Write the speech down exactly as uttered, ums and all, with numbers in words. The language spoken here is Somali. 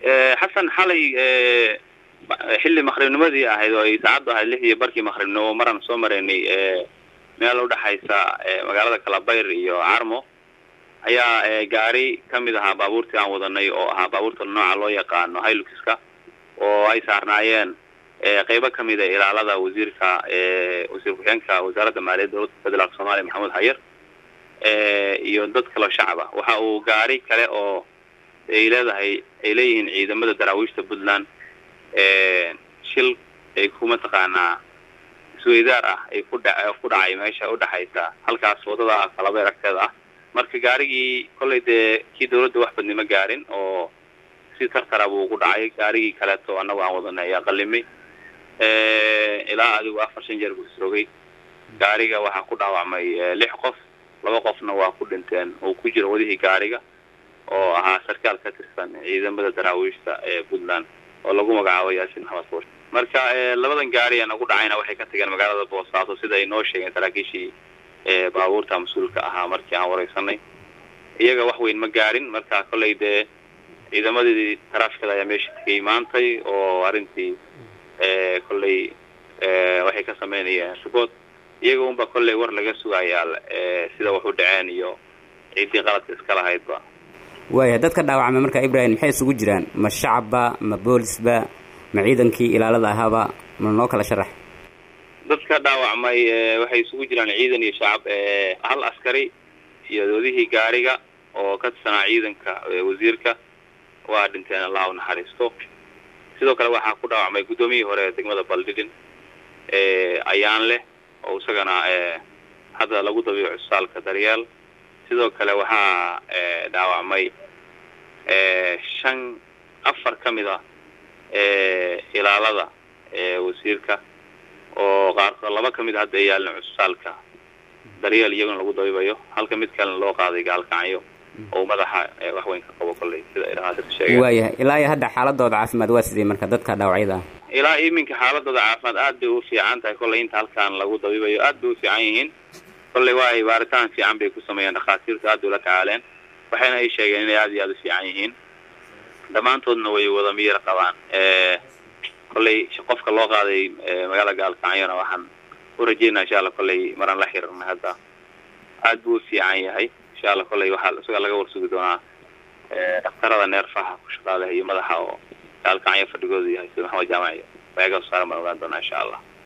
حسن حالي حل مخرب نمدي أهيد ويساعد هاي اللي هي بركي مخرب نو مرة سومرني ميلو ده حيسا مقالة كلابير يو عرمو هيا جاري كم إذا بابورتي عن وضني أو ها بابورت النوع لو يقان هاي لوكسكا وهاي صارنايين قيبة كم إذا إلى على وزيرك وزير بحنك وزارة المالية دولة الفدرالية الصومالية محمود حير يندد كلا شعبه وحاو جاري كلا أو إلى هاي إليهن عيدا مدى دراويش تبدلان شل يكون متقانا سويدارة يكون يكون عاي ماشى أو دحيسا هل كاسوده ده كلا بيركضه marka gaarigi kulay de ki dawladda wax badnimo gaarin oo si tartar ah uu ku dhacay gaarigi kale to anagu aan wadanay aqalimi ee ilaa adigu afar shan jeer buu srogay gaariga waxa ku dhaawacmay lix qof laba qofna waa ku dhinteen oo ku jira wadihii gaariga oo ahaa sarkaal ka tirsan ciidamada daraawiishta ee Puntland oo lagu magacaabo Yaasin Xawaas marka labadan gaari aan ugu dhacayna waxay ka tageen magaalada Boosaaso sida ay noo sheegeen saraakiishii ee baabuurta mas'uulka ahaa markii aan wareysanay iyaga wax weyn ma gaarin marka kulay de ciidamadii taraafikada ayaa meesha tagay maantay oo arintii ee kulay ee waxay ka sameynayaan support iyaga unba kulay war laga sugayaa ee sida wax u dhaceen iyo ciidii qaladka iska lahaydba way dadka dhaawacmay marka Ibrahim maxay isugu jiraan ma shacabba ma boolisba ma ciidankii ilaalada ahaaba ma noo kala sharax dadka dhaawacmay waxay isugu jiraan ciidan iyo shacab ee hal askari iyo doodihii gaariga oo ka tirsan ciidanka wasiirka waa dhinteen Allah u naxariisto sidoo kale waxa ku dhaawacmay gudoomiyihii hore degmada Baldidin ee ayaan leh oo isagana ee hadda lagu dabiico isbitaalka Daryeel sidoo kale waxa ee dhaawacmay ee shan afar kamida ee ilaalada ee wasiirka oo qaarkood laba kamid ah hadda yaalna cusaalka Daryeel iyaguna lagu dabiibayo halka mid kale loo qaaday gaalkacyo oo madaxa wax weyn ka qabo kulay sida ilaahada sheegay waayahay ilaa hadda xaaladooda caafimaad waa sidii marka dadka dhaawacyada ilaa iminka xaaladooda caafimaad aad bay u fiican tahay kulay inta halkaan lagu dabiibayo aad bay u fiican yihiin kulay waa baaritaan fiican bay ku sameeyeen dhaqaatiirta aad u la tacaaleen waxayna ay sheegeen inay aad iyo aad u fiican yihiin dhamaantoodna way wada miyir qabaan ee kulay qofka loo qaaday magaalada gaalkacyona waxaan u rajeynaa insha Allah kulay maran la xiriirna hadda aad buu fiican yahay insha Allah kulay waxa isaga laga warsugi doonaa ee dhaqtarada neerfaha ku shaqaaleeyo madaxa oo gaalkacyo fadhigooda yahay sida Maxamed Jaamac iyo ayaga saaran ma ogaan doonaa insha Allah